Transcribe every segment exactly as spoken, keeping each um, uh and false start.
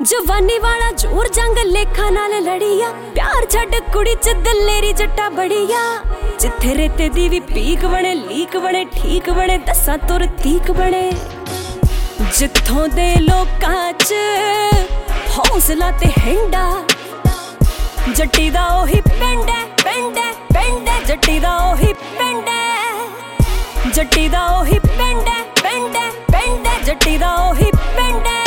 जवानी वाला जोर जंग लेखा नाल लड़िया प्यार छड़ कुड़ी च दलेरी जट्टा बड़िया जिथे रेते दी भी पीक बने लीक बने ठीक बने दसा तुर तीक बने जिथों दे लोकां च हौसला ते हिंडा जट्टी दा ओही पिंड है पिंड है पिंड है जट्टी दा ओही पिंड है जट्टी दा ओही पिंड है पिंड है पिंड है जट्टी दा ओही पिंड है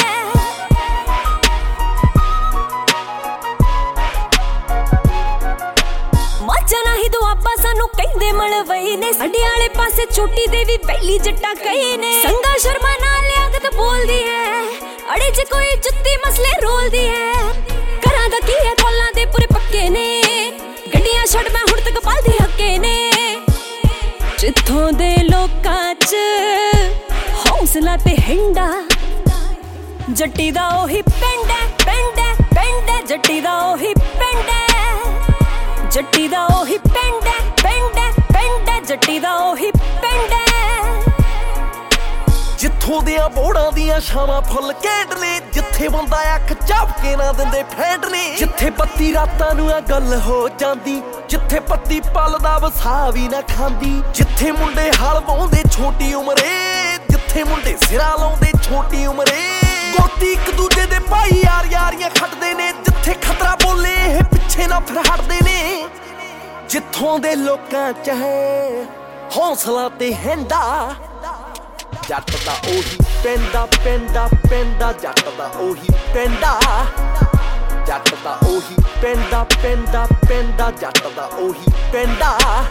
माचा ही दुआबा सानू कहंदे मलवई ने साडे आले पासे छोटी दे भी पहली जट्टा कई ने संगा शर्मा नाल आगत बोल दी है अड़े जे कोई जुत्ती मसले रोल दी है घरां दा की है कोलां दे पूरे पक्के ने गड्डियां छड़ मैं हुण तक पालदी हक्के ने जिथों दे लोकां च हौसला ते हिंडा जट्टी दा ओही पिंड है पिंड है पिंड है जट्टी दा ओही पिंड है जट्टी दा ओही पिंड है पिंड है पिंड है जट्टी दा ओही पिंड है जिथों दियां बोड़ां दियां छावां फुल कैंड ने जिथे बंदा अख झपके ना दिंदे फैंड ने जिथे पत्ती रातां नूं आ गल हो जांदी जिथे पत्ती पल दा वसा भी ना खांदी जिथे मुंडे हल वाउंदे छोटी उमरे जिथे मुंडे सिरा लाउंदे छोटी उमरे गोती एक दूजे दे भाई यार यारियां खटदे ने जिथे खतरा बोले ਇਹ ਪਿੱਛੇ ना फिर हटदे ने जिथों दे लोकां च है हौसला ते हिंडा जट दा ओही पिंडा पिंडा पिंडा जट दा ओही पिंडा जट दा ओही पिंडा पिंडा पिंडा जट दा ओही पिंडा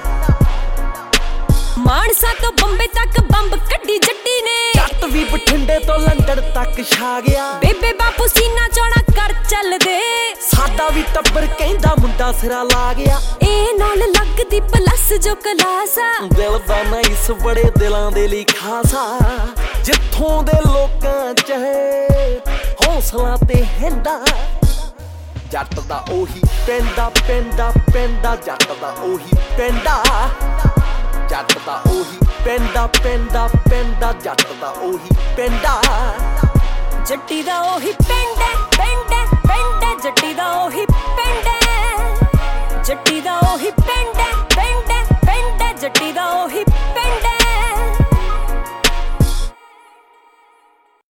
मानसा तो बंबे तक बंब कड्डी जट्टी ने जट भी बठिंडे तो लंदन तक छा गया बेबे बापू सीना चौड़ा कर चल दे साडा भी टब्बर कहंदा मुंडा सिरा ला गया ए नाल लगदी प्लस जो कलासा दिल दा ना इस बड़े दिलां दे लई खासा जिथों दे लोकां च है हौसला ते हिंडा जट दा ओही पिंडा पिंडा पिंडा जट दा ओही पिंडा जट दा ओही पिंडा पिंडा पिंडा जट दा ओही पिंडा जट्टी दा ओही पिंड है